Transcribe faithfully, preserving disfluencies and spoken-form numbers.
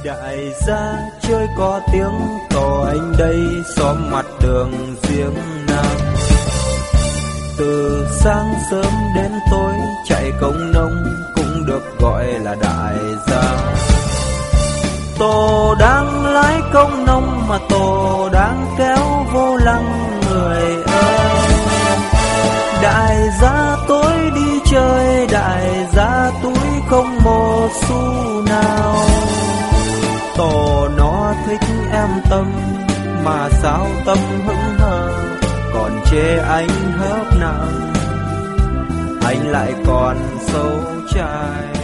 Đại gia chơi có tiếng tổ anh đây xóm mặt đường giếng nam. Từ sáng sớm đến tối chạy công nông cũng được gọi là đại gia. Tổ đang lái công nông mà tổ đang kéo vô lăng người ơi. Đại gia tối đi chơi, đại gia túi không một xu nào. Tổ nó thích em Tâm mà sao Tâm hững hờ, còn chê anh hớp nặng, anh lại còn xấu trai.